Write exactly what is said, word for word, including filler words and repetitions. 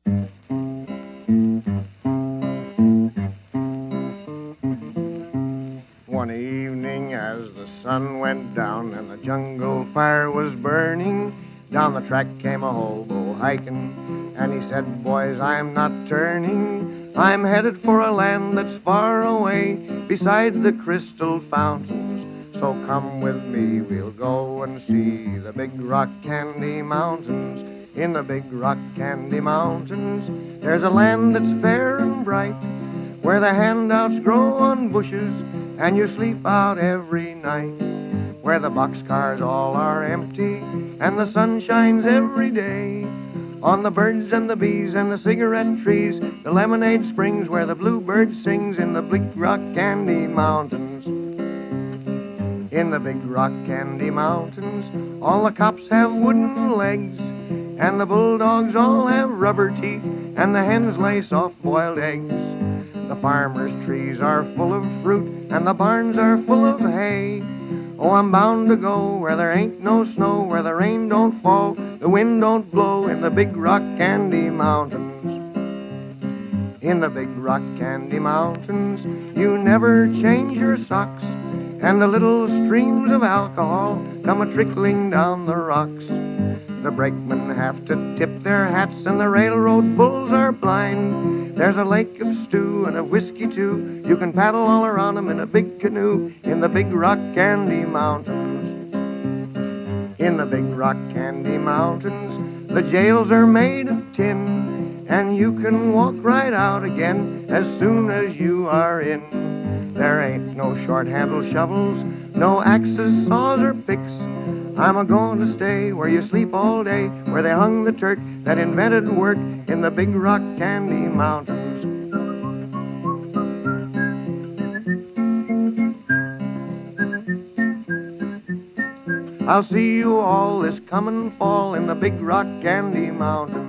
One evening as the sun went down and the jungle fire was burning, down the track came a hobo hiking, and he said, "Boys, I'm not turning. I'm headed for a land that's far away beside the crystal fountains. So come with me, we'll go and see the big rock candy mountains. In the big rock candy mountains, there's a land that's fair and bright, where the handouts grow on bushes and you sleep out every night, where the boxcars all are empty and the sun shines every day on the birds and the bees and the cigarette trees, the lemonade springs where the bluebird sings. In the big rock candy mountains, in the big rock candy mountains, all the cops have wooden legs, and the bulldogs all have rubber teeth, and the hens lay soft-boiled eggs. The farmers' trees are full of fruit, and the barns are full of hay. Oh, I'm bound to go where there ain't no snow, where the rain don't fall, the wind don't blow. In the big rock candy mountains, in the big rock candy mountains, you never change your socks, and the little streams of alcohol come a-trickling down the rocks. The brakemen have to tip their hats, and the railroad bulls are blind. There's a lake of stew and of whiskey, too. You can paddle all around 'em in a big canoe. In the big rock candy mountains, in the big rock candy mountains, the jails are made of tin, and you can walk right out again as soon as you are in. There ain't no short-handled shovels, no axes, saws, or picks. I'm a-going to stay where you sleep all day, where they hung the Turk that invented work. In the big rock candy mountains, I'll see you all this coming fall in the big rock candy mountains.